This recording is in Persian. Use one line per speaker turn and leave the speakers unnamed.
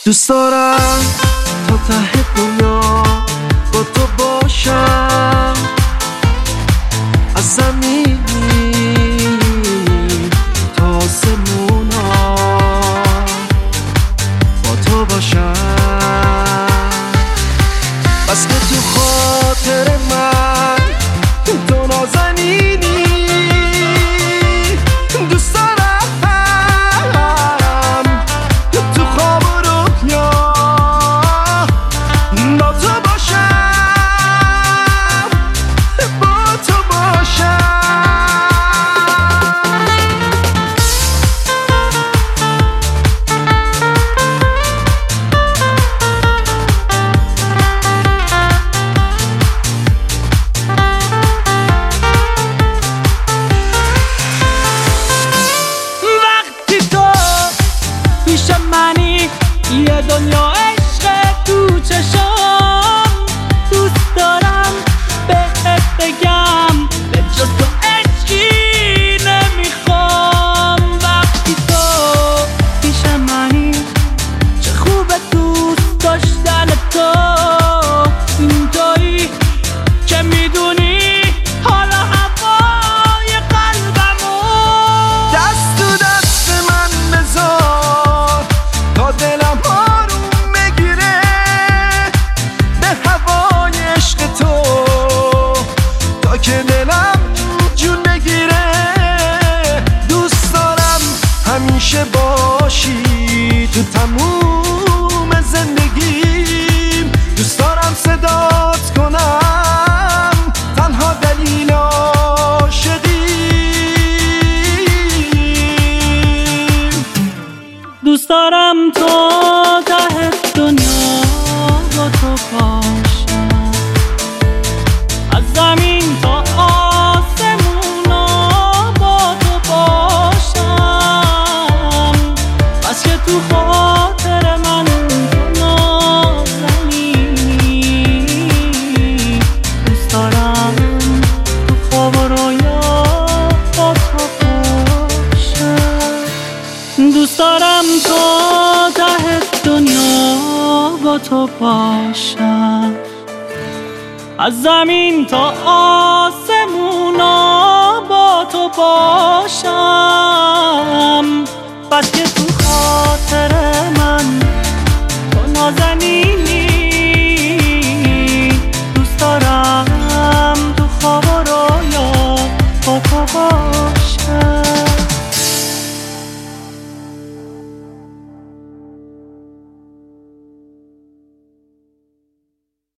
دوست دارم تا ته دنیا با تو باشم، از زمینی تا آسمونا با تو باشم. بس که تو خاطر من تو نازنینی، دوست دارم تو خواب و رویا با تو باشم، با تو باشم. یه دنیا عشق تو چشم، دوست دارم بهت بگم به جز تو عشقی نمیخوام. وقتی تو پیش منی چه خوبه دوست داشتن تو، اینطوری که میدونی حالا هوای قلبمو دست تو دست من بذار تا دلم آروم بگیره به هوای عشق تو، تا که دلم جون بگیره. دوست دارم همیشه باشی تو تموم زندگیم، دوست دارم صدات کنم تنها دلیل عاشقیم. دوست دارم تو ته دنیا با تو باشم، از زمین تا آسمونا با تو باشم. بس که تو خاطر من تو نازنینی، دوست دارم تو خواب و رویا با تو باشم. دوست دارم تو ته دنیا با تو باشم، از زمین تا آسمونا با تو باشم. بس که